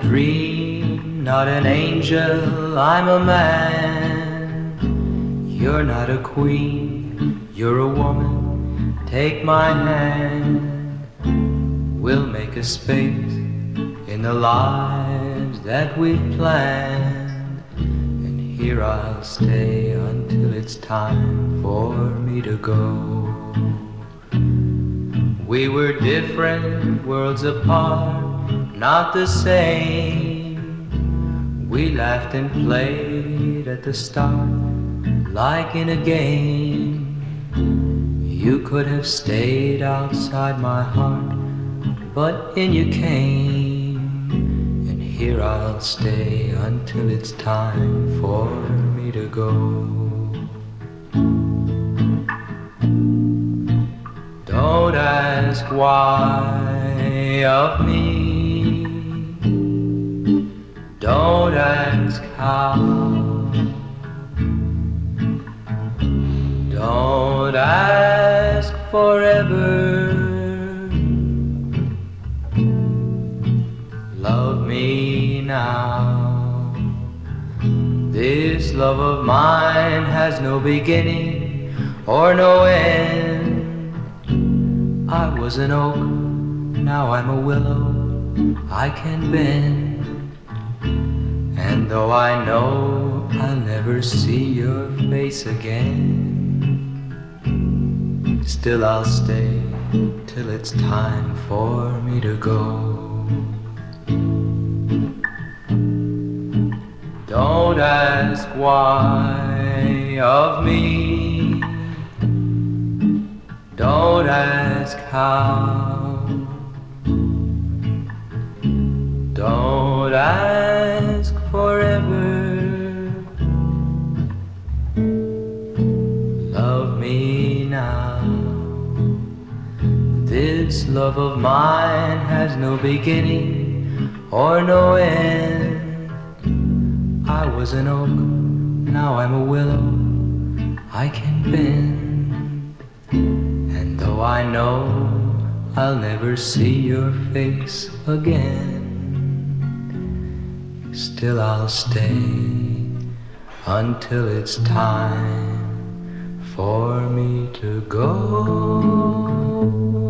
dream, not an angel, I'm a man. You're not a queen, you're a woman, take my hand. We'll make a space in the lives that we've planned, and here I'll stay until it's time for me to go. We were different worlds apart, not the same. We laughed and played at the start, like in a game. You could have stayed outside my heart, but in you came. And here I'll stay until it's time for me to go. Don't ask why of me, don't ask how, don't ask forever. Love me now. This love of mine has no beginning or no end. I was an oak, now I'm a willow, I can bend. And though I know I'll never see your face again, still I'll stay till it's time for me to go. Don't ask why of me, don't ask how, don't ask forever. Love me now. This love of mine has no beginning or no end. I was an oak, now I'm a willow, I can bend. And though I know I'll never see your face again, still I'll stay until it's time for me to go.